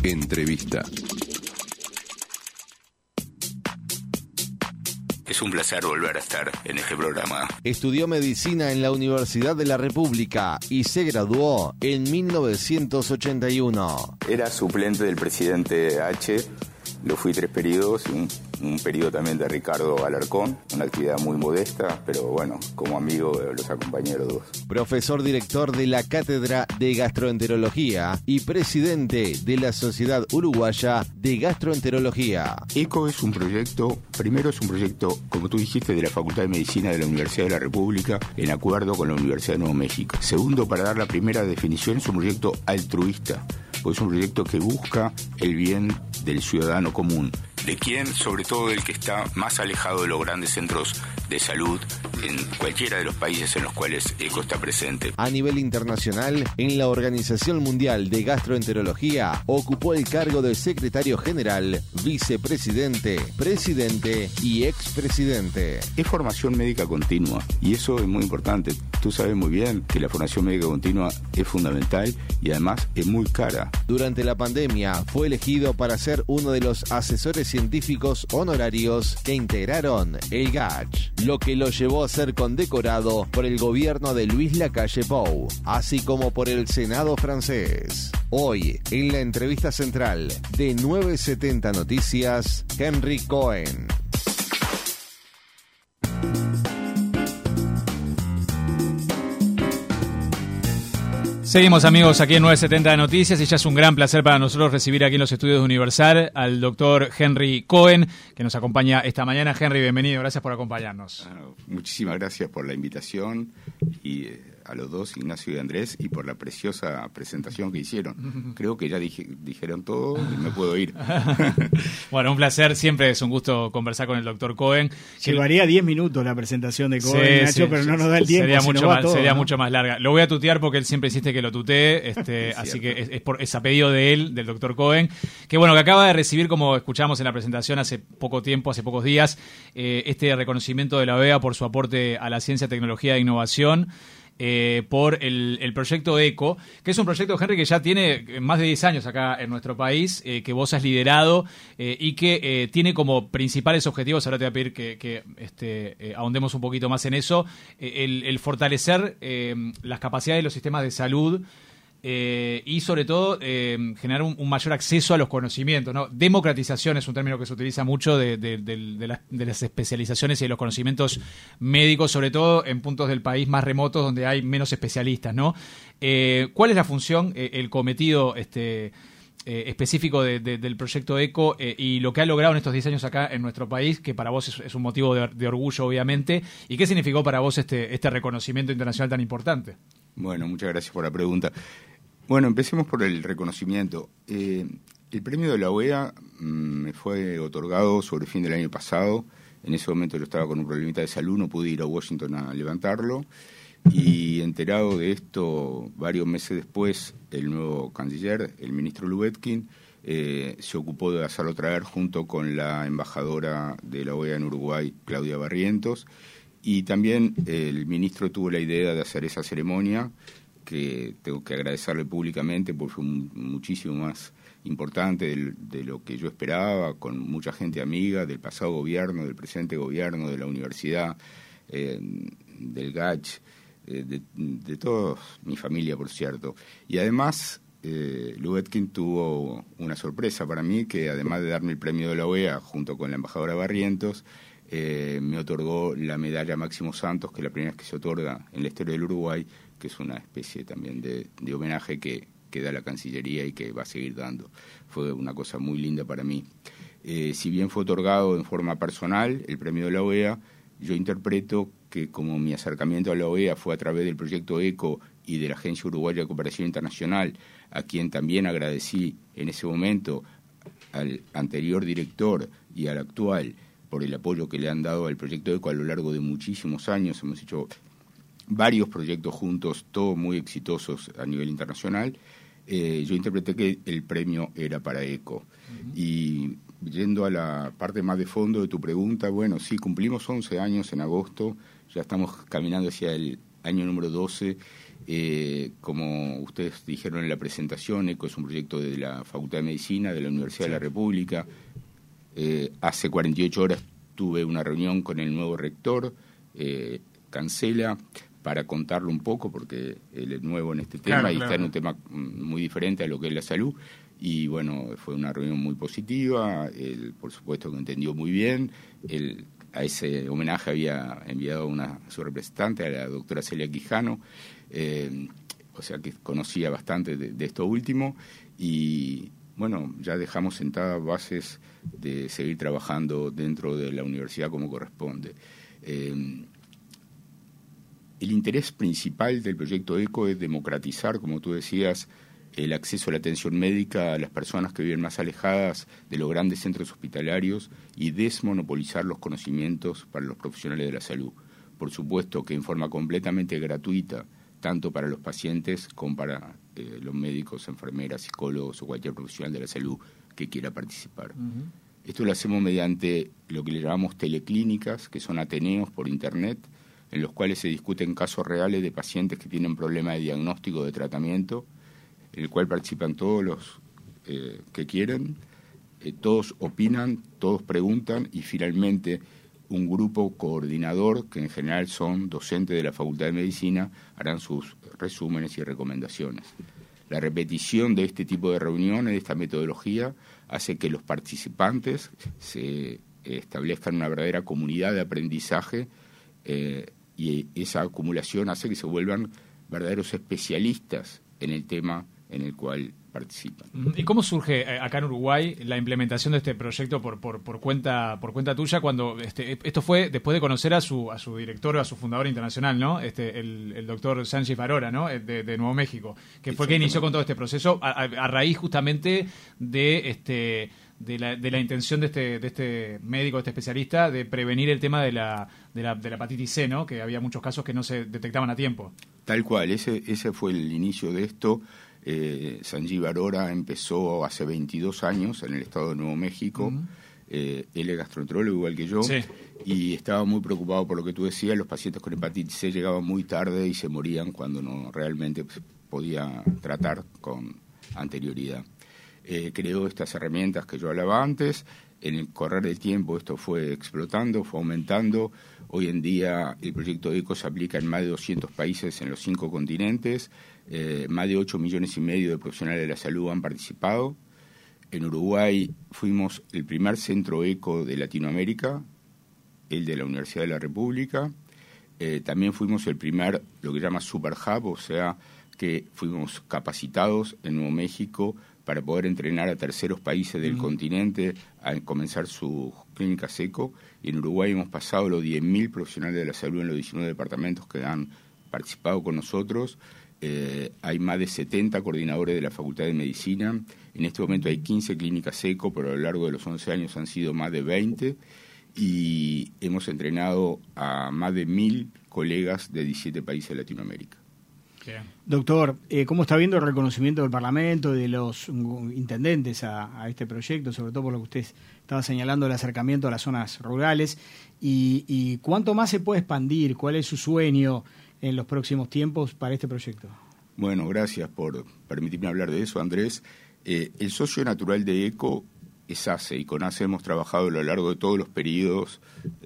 Entrevista. Es un placer volver a estar en este programa. Estudió medicina en la Universidad de la República y se graduó en 1981. Era suplente del presidente H. Lo fui 3 periodos, un periodo también de Ricardo Alarcón, una actividad muy modesta, pero bueno, como amigo los acompañé a los dos. Profesor director de la Cátedra de Gastroenterología y presidente de la Sociedad Uruguaya de Gastroenterología. ECO es un proyecto, primero es un proyecto, como tú dijiste, de la Facultad de Medicina de la Universidad de la República, en acuerdo con la Universidad de Nuevo México. Segundo, para dar la primera definición, es un proyecto altruista, porque es un proyecto que busca el bien del ciudadano común. ¿De quién? Sobre todo el que está más alejado de los grandes centros de salud en cualquiera de los países en los cuales ECO está presente. A nivel internacional, en la Organización Mundial de Gastroenterología, ocupó el cargo de secretario general, vicepresidente, presidente y expresidente. Es formación médica continua y eso es muy importante. Tú sabes muy bien que la formación médica continua es fundamental y además es muy cara. Durante la pandemia fue elegido para ser uno de los asesores científicos honorarios que integraron el GACH, lo que lo llevó a ser condecorado por el gobierno de Luis Lacalle Pou, así como por el Senado francés. Hoy, en la entrevista central de 970 Noticias, Henry Cohen. Seguimos, amigos, aquí en 970 Noticias y ya es un gran placer para nosotros recibir aquí en los estudios de Universal al doctor Henry Cohen, que nos acompaña esta mañana. Henry, bienvenido, gracias por acompañarnos. Muchísimas gracias por la invitación y a los dos, Ignacio y Andrés, y por la preciosa presentación que hicieron. Creo que ya dijeron todo y me puedo ir. Bueno, un placer, siempre es un gusto conversar con el doctor Cohen. Llevaría 10 minutos la presentación de Cohen, sí, Nacho, pero no nos da el tiempo. Sería mucho más larga. Lo voy a tutear porque él siempre insiste que lo tutee, así que es a pedido de él, del doctor Cohen, que bueno, que acaba de recibir, como escuchamos en la presentación hace poco tiempo, hace pocos días, este reconocimiento de la OEA por su aporte a la ciencia, tecnología e innovación. Por el proyecto ECO, que es un proyecto, Henry, que ya tiene más de 10 años acá en nuestro país, que vos has liderado y que tiene como principales objetivos, ahora te voy a pedir que ahondemos un poquito más en eso, el fortalecer las capacidades de los sistemas de salud y sobre todo generar un mayor acceso a los conocimientos, ¿no? Democratización es un término que se utiliza mucho de las especializaciones y de los conocimientos médicos, sobre todo en puntos del país más remotos donde hay menos especialistas, ¿no? ¿Cuál es la función, el cometido específico del proyecto ECO y lo que ha logrado en estos 10 años acá en nuestro país, que para vos es un motivo de orgullo, obviamente, y qué significó para vos este reconocimiento internacional tan importante? Bueno, muchas gracias por la pregunta. Bueno, empecemos por el reconocimiento. El premio de la OEA me fue otorgado sobre el fin del año pasado. En ese momento yo estaba con un problemita de salud, no pude ir a Washington a levantarlo. Y enterado de esto, varios meses después, el nuevo canciller, el ministro Lubetkin, se ocupó de hacerlo traer junto con la embajadora de la OEA en Uruguay, Claudia Barrientos. Y también el ministro tuvo la idea de hacer esa ceremonia, que tengo que agradecerle públicamente porque fue muchísimo más importante de lo que yo esperaba, con mucha gente amiga del pasado gobierno, del presente gobierno, de la universidad, del GACH, de toda mi familia, por cierto. Y además, Lubetkin tuvo una sorpresa para mí, que además de darme el premio de la OEA junto con la embajadora Barrientos, me otorgó la medalla Máximo Santos, que es la primera vez que se otorga en la historia del Uruguay, que es una especie también de homenaje que da la Cancillería y que va a seguir dando. Fue una cosa muy linda para mí. Si bien fue otorgado en forma personal el premio de la OEA, yo interpreto que como mi acercamiento a la OEA fue a través del proyecto ECO y de la Agencia Uruguaya de Cooperación Internacional, a quien también agradecí en ese momento al anterior director y al actual por el apoyo que le han dado al proyecto ECO a lo largo de muchísimos años. Hemos hecho varios proyectos juntos, todos muy exitosos a nivel internacional. Yo interpreté que el premio era para ECO. Uh-huh. Y yendo a la parte más de fondo de tu pregunta, bueno, sí, cumplimos 11 años en agosto, ya estamos caminando hacia el año número 12 Como ustedes dijeron en la presentación, ECO es un proyecto de la Facultad de Medicina de la Universidad de la República. Hace 48 horas tuve una reunión con el nuevo rector, Cancela, para contarle un poco, porque él es nuevo en este tema y está en un tema muy diferente a lo que es la salud. Y bueno, fue una reunión muy positiva, él por supuesto que entendió muy bien, a ese homenaje había enviado a su representante, a la doctora Celia Quijano, o sea que conocía bastante de esto último, y bueno, ya dejamos sentadas bases de seguir trabajando dentro de la universidad como corresponde. El interés principal del proyecto ECO es democratizar, como tú decías, el acceso a la atención médica a las personas que viven más alejadas de los grandes centros hospitalarios y desmonopolizar los conocimientos para los profesionales de la salud. Por supuesto que en forma completamente gratuita, tanto para los pacientes como para los médicos, enfermeras, psicólogos o cualquier profesional de la salud que quiera participar. Uh-huh. Esto lo hacemos mediante lo que le llamamos teleclínicas, que son ateneos por Internet, en los cuales se discuten casos reales de pacientes que tienen problemas de diagnóstico o de tratamiento, en el cual participan todos los que quieren, todos opinan, todos preguntan y finalmente un grupo coordinador, que en general son docentes de la Facultad de Medicina, harán sus resúmenes y recomendaciones. La repetición de este tipo de reuniones, de esta metodología, hace que los participantes se establezcan una verdadera comunidad de aprendizaje y esa acumulación hace que se vuelvan verdaderos especialistas en el tema en el cual participan. ¿Y cómo surge acá en Uruguay la implementación de este proyecto por cuenta tuya, cuando esto fue después de conocer a su director o a su fundador internacional, ¿no? El doctor Sanjeev Arora, ¿no? De Nuevo México, que fue que inició con todo este proceso a raíz justamente de la intención de este médico, de este especialista, de prevenir el tema de la hepatitis C, ¿no? Que había muchos casos que no se detectaban a tiempo. Tal cual, ese fue el inicio de esto. Sanjeev Arora empezó hace 22 años en el estado de Nuevo México. Uh-huh. Él es gastroenterólogo igual que yo, sí. Y estaba muy preocupado por lo que tú decías. Los pacientes con hepatitis C llegaban muy tarde y se morían cuando no realmente podía tratar con anterioridad. Creó estas herramientas que yo hablaba antes. En el correr del tiempo esto fue explotando, fue aumentando. Hoy en día el proyecto ECO se aplica en más de 200 países en los 5 continentes. Más de 8,5 millones de profesionales de la salud han participado. En Uruguay fuimos el primer centro ECO de Latinoamérica, el de la Universidad de la República. También fuimos el primer, lo que llama Super Hub, o sea que fuimos capacitados en Nuevo México para poder entrenar a terceros países del continente a comenzar sus clínicas ECO. Y en Uruguay hemos pasado los 10.000 profesionales de la salud en los 19 departamentos que han participado con nosotros. Hay más de 70 coordinadores de la Facultad de Medicina. En este momento hay 15 clínicas ECO, pero a lo largo de los 11 años han sido más de 20. Y hemos entrenado a más de 1.000 colegas de 17 países de Latinoamérica. Doctor, ¿cómo está viendo el reconocimiento del Parlamento y de los intendentes a este proyecto, sobre todo por lo que usted estaba señalando, el acercamiento a las zonas rurales? ¿Y cuánto más se puede expandir? ¿Cuál es su sueño en los próximos tiempos para este proyecto? Bueno, gracias por permitirme hablar de eso, Andrés. El socio natural de ECO es ACE, y con ACE hemos trabajado a lo largo de todos los periodos,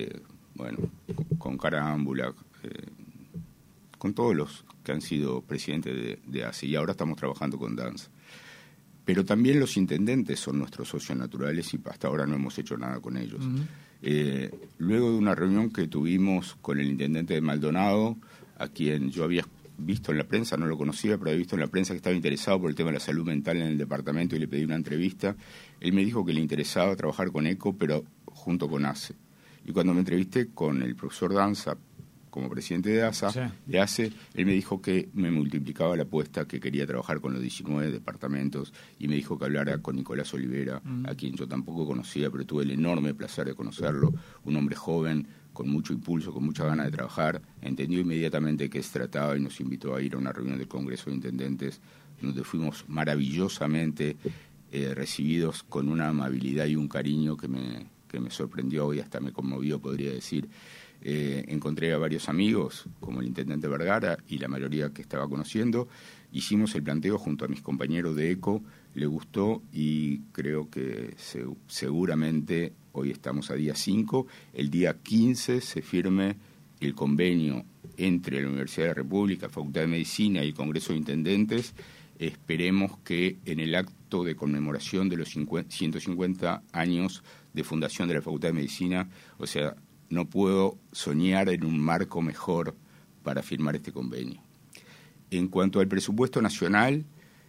con Carámbula, con todos los que han sido presidentes de ACE, y ahora estamos trabajando con DANS. Pero también los intendentes son nuestros socios naturales y hasta ahora no hemos hecho nada con ellos. Uh-huh. Luego de una reunión que tuvimos con el intendente de Maldonado, a quien yo había visto en la prensa, no lo conocía, pero había visto en la prensa que estaba interesado por el tema de la salud mental en el departamento y le pedí una entrevista. Él me dijo que le interesaba trabajar con ECO, pero junto con ACE. Y cuando me entrevisté con el profesor Danza, como presidente de ACE, él me dijo que me multiplicaba la apuesta, que quería trabajar con los 19 departamentos, y me dijo que hablara con Nicolás Olivera, a quien yo tampoco conocía, pero tuve el enorme placer de conocerlo, un hombre joven, con mucho impulso, con mucha ganas de trabajar. Entendió inmediatamente de qué se trataba y nos invitó a ir a una reunión del Congreso de Intendentes, donde fuimos maravillosamente recibidos con una amabilidad y un cariño que me sorprendió y hasta me conmovió, podría decir. encontré a varios amigos, como el intendente Vergara y la mayoría que estaba conociendo. Hicimos el planteo junto a mis compañeros de ECO, le gustó y creo que seguramente hoy estamos a día 5, el día 15 se firme el convenio entre la Universidad de la República, Facultad de Medicina y el Congreso de Intendentes. Esperemos que en el acto de conmemoración de los 150 años de fundación de la Facultad de Medicina, o sea, no puedo soñar en un marco mejor para firmar este convenio. En cuanto al presupuesto nacional,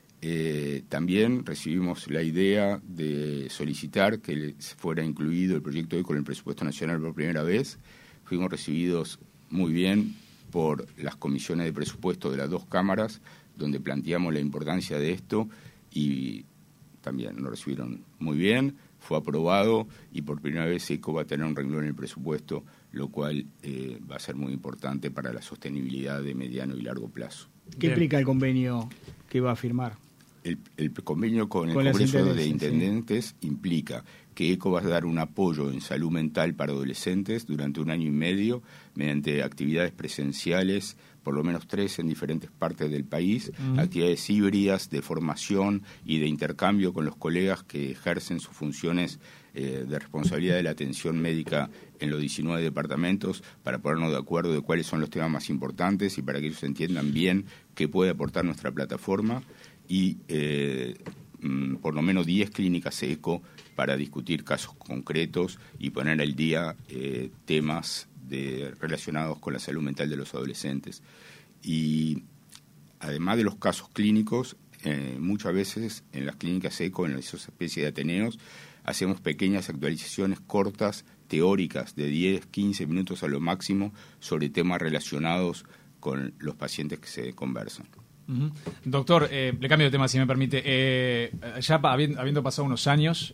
también recibimos la idea de solicitar que fuera incluido el proyecto ECO en el presupuesto nacional por primera vez. Fuimos recibidos muy bien por las comisiones de presupuesto de las dos cámaras, donde planteamos la importancia de esto y también nos recibieron muy bien. Fue aprobado y por primera vez ECO va a tener un renglón en el presupuesto, lo cual va a ser muy importante para la sostenibilidad de mediano y largo plazo. ¿Qué implica el convenio que va a firmar? El convenio con el Congreso de Intendentes implica que ECO va a dar un apoyo en salud mental para adolescentes durante 1 año y medio mediante actividades presenciales, por lo menos 3 en diferentes partes del país, actividades híbridas de formación y de intercambio con los colegas que ejercen sus funciones de responsabilidad de la atención médica en los 19 departamentos, para ponernos de acuerdo de cuáles son los temas más importantes y para que ellos entiendan bien qué puede aportar nuestra plataforma, y por lo menos 10 clínicas ECO para discutir casos concretos y poner al día temas relacionados con la salud mental de los adolescentes. Y además de los casos clínicos, muchas veces en las clínicas ECO, en esas especies de ateneos, hacemos pequeñas actualizaciones cortas, teóricas, de 10, 15 minutos a lo máximo, sobre temas relacionados con los pacientes que se conversan. Doctor, le cambio de tema si me permite. Ya habiendo pasado unos años,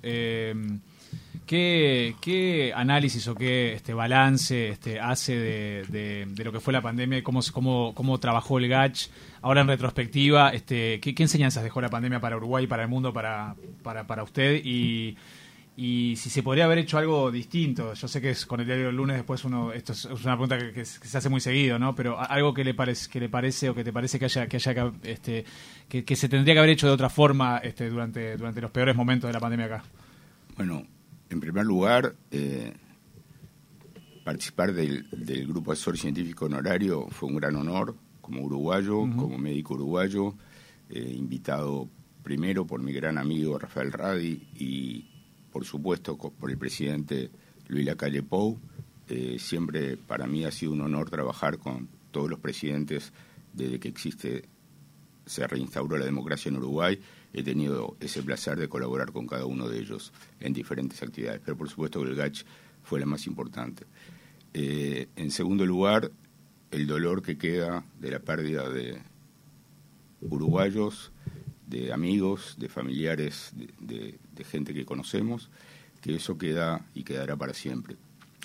¿qué análisis o qué balance hace de lo que fue la pandemia y cómo trabajó el GACH? Ahora en retrospectiva, ¿qué enseñanzas dejó la pandemia para Uruguay y para el mundo, para usted? Y si se podría haber hecho algo distinto. Yo sé que es con el diario del lunes, después esto es una pregunta que se hace muy seguido, ¿no? Pero algo que le parece o que te parece que se tendría que haber hecho de otra forma durante los peores momentos de la pandemia acá. Bueno, en primer lugar, participar del Grupo Asesor Científico Honorario fue un gran honor, como uruguayo, como médico uruguayo, invitado primero por mi gran amigo Rafael Radi y por supuesto por el presidente Luis Lacalle Pou. Siempre para mí ha sido un honor trabajar con todos los presidentes desde que se reinstauró la democracia en Uruguay. He tenido ese placer de colaborar con cada uno de ellos en diferentes actividades, pero por supuesto que el GACH fue la más importante. En segundo lugar, el dolor que queda de la pérdida de uruguayos, de amigos, de familiares, de gente que conocemos, que eso queda y quedará para siempre.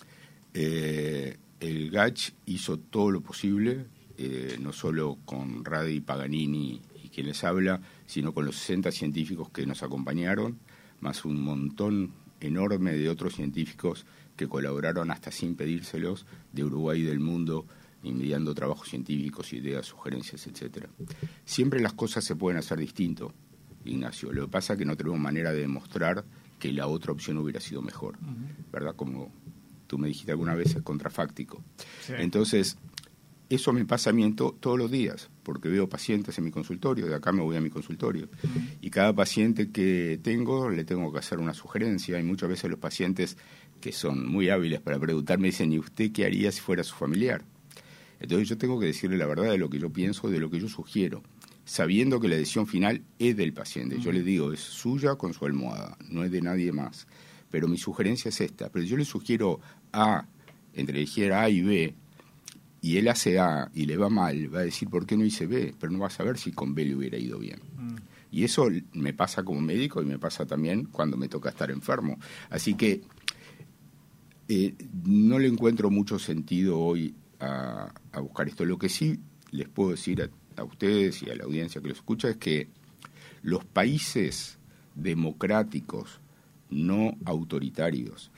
El GACH hizo todo lo posible, no solo con Radi Paganini y quien les habla, sino con los 60 científicos que nos acompañaron, más un montón enorme de otros científicos que colaboraron hasta sin pedírselos, de Uruguay y del mundo, enviando trabajos científicos, ideas, sugerencias, etcétera. Siempre las cosas se pueden hacer distinto, Ignacio. Lo que pasa es que no tenemos manera de demostrar que la otra opción hubiera sido mejor, ¿verdad? Como tú me dijiste alguna vez, es contrafáctico. Sí. Entonces, eso me pasa a mí todos los días, porque veo pacientes en mi consultorio, de acá me voy a mi consultorio, y cada paciente que tengo le tengo que hacer una sugerencia, y muchas veces los pacientes que son muy hábiles para preguntar me dicen, ¿y usted qué haría si fuera su familiar? Entonces yo tengo que decirle la verdad de lo que yo pienso, de lo que yo sugiero, sabiendo que la decisión final es del paciente. Yo le digo, es suya con su almohada, no es de nadie más. Pero mi sugerencia es esta. Pero yo le sugiero A, entre elegir A y B, y él hace A y le va mal, va a decir, ¿por qué no hice B? Pero no va a saber si con B le hubiera ido bien. Y eso me pasa como médico y me pasa también cuando me toca estar enfermo. Así que no le encuentro mucho sentido hoy a buscar esto. Lo que sí les puedo decir a ustedes y a la audiencia que lo escucha es que los países democráticos no autoritarios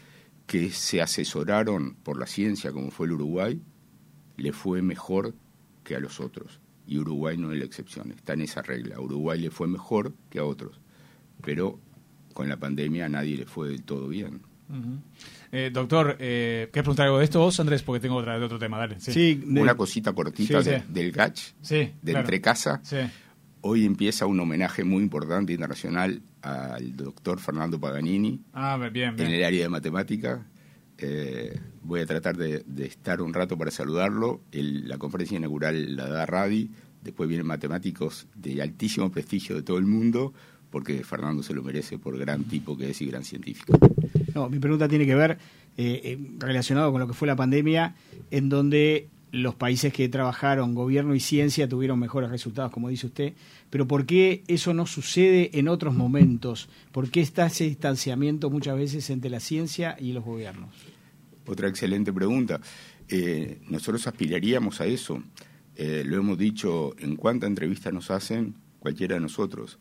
que se asesoraron por la ciencia, como fue el Uruguay, le fue mejor que a los otros. Y Uruguay no es la excepción, está en esa regla. A Uruguay le fue mejor que a otros, pero con la pandemia a nadie le fue del todo bien. Doctor, ¿querés preguntar algo de esto vos, Andrés? Porque tengo de otro tema, dale. Sí, una cosita cortita del GACH, de claro. Entrecasa. Sí. Hoy empieza un homenaje muy importante internacional al doctor Fernando Paganini bien. En el área de matemática. Voy a tratar de estar un rato para saludarlo. La conferencia inaugural la da Radi, después vienen matemáticos de altísimo prestigio de todo el mundo, porque Fernando se lo merece por gran tipo que es y gran científico. No, mi pregunta tiene que ver relacionado con lo que fue la pandemia, en donde los países que trabajaron gobierno y ciencia tuvieron mejores resultados, como dice usted, pero ¿por qué eso no sucede en otros momentos? ¿Por qué está ese distanciamiento muchas veces entre la ciencia y los gobiernos? Otra excelente pregunta. Nosotros aspiraríamos a eso. Lo hemos dicho en cuánta entrevista nos hacen cualquiera de nosotros.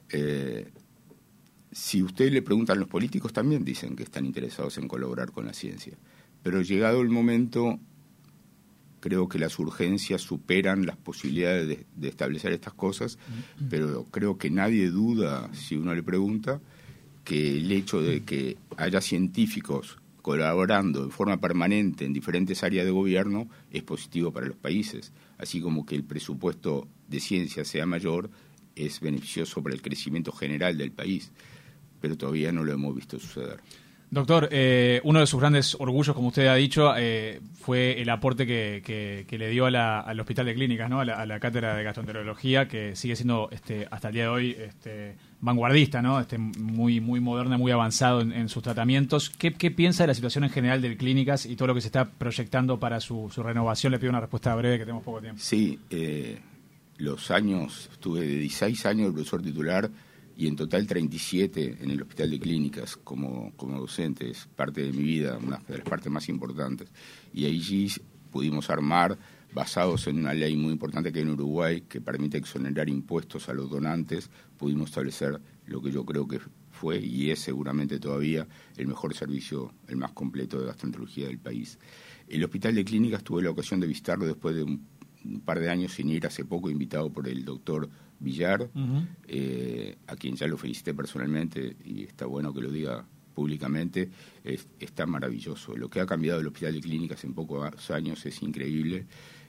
Si usted le preguntan a los políticos, también dicen que están interesados en colaborar con la ciencia. Pero llegado el momento, creo que las urgencias superan las posibilidades de establecer estas cosas, pero creo que nadie duda, si uno le pregunta, que el hecho de que haya científicos colaborando en forma permanente en diferentes áreas de gobierno es positivo para los países, así como que el presupuesto de ciencia sea mayor, es beneficioso para el crecimiento general del país, pero todavía no lo hemos visto suceder. Doctor, uno de sus grandes orgullos, como usted ha dicho, fue el aporte que le dio al Hospital de Clínicas, ¿no? a la cátedra de gastroenterología, que sigue siendo hasta el día de hoy vanguardista, ¿no? Muy moderna, muy avanzado en sus tratamientos. ¿Qué piensa de la situación en general del Clínicas y todo lo que se está proyectando para su renovación? Le pido una respuesta breve, que tenemos poco tiempo. Sí, estuve de 16 años de profesor titular y en total 37 en el Hospital de Clínicas como docente. Es parte de mi vida, una de las partes más importantes. Y allí pudimos armar, basados en una ley muy importante que hay en Uruguay, que permite exonerar impuestos a los donantes, pudimos establecer lo que yo creo que fue y es seguramente todavía el mejor servicio, el más completo de gastroenterología del país. El Hospital de Clínicas tuve la ocasión de visitarlo después de un par de años sin ir, hace poco invitado por el doctor Villar, a quien ya lo felicité personalmente y está bueno que lo diga públicamente. Está maravilloso. Lo que ha cambiado el Hospital de Clínicas en pocos años es increíble.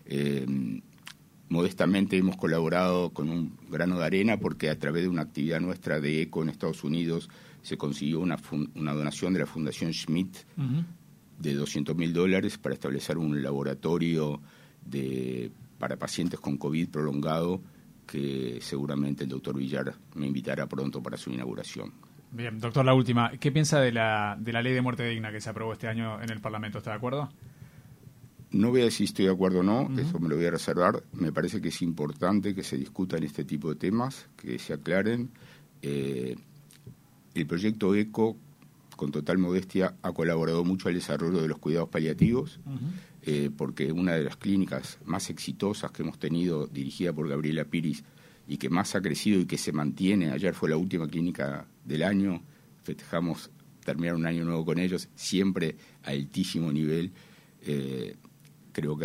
Modestamente hemos colaborado con un grano de arena porque a través de una actividad nuestra de ECO en Estados Unidos se consiguió una donación de la Fundación Schmidt de $200.000 para establecer un laboratorio para pacientes con COVID prolongado, que seguramente el doctor Villar me invitará pronto para su inauguración. Bien, doctor, la última. ¿Qué piensa de la ley de muerte digna que se aprobó este año en el Parlamento? ¿Está de acuerdo? No voy a decir si estoy de acuerdo o no, eso me lo voy a reservar. Me parece que es importante que se discutan este tipo de temas, que se aclaren. El proyecto ECO, con total modestia, ha colaborado mucho al desarrollo de los cuidados paliativos, porque una de las clínicas más exitosas que hemos tenido, dirigida por Gabriela Piris, y que más ha crecido y que se mantiene, ayer fue la última clínica del año, festejamos terminar un año nuevo con ellos, siempre a altísimo nivel. Creo que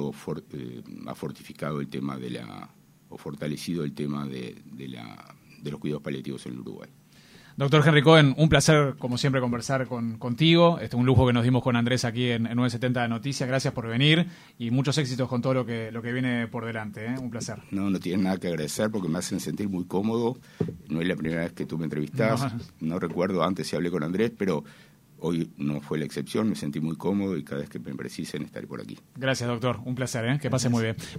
ha fortificado el tema o fortalecido el tema de los cuidados paliativos en el Uruguay. Doctor Henry Cohen, un placer, como siempre, conversar contigo. Un lujo que nos dimos con Andrés aquí en 970 de Noticias. Gracias por venir y muchos éxitos con todo lo que viene por delante. Un placer. No tienes nada que agradecer porque me hacen sentir muy cómodo. No es la primera vez que tú me entrevistás. No recuerdo antes si hablé con Andrés, pero hoy no fue la excepción. Me sentí muy cómodo y cada vez que me precisen estaré por aquí. Gracias, doctor. Un placer. Que pase muy bien.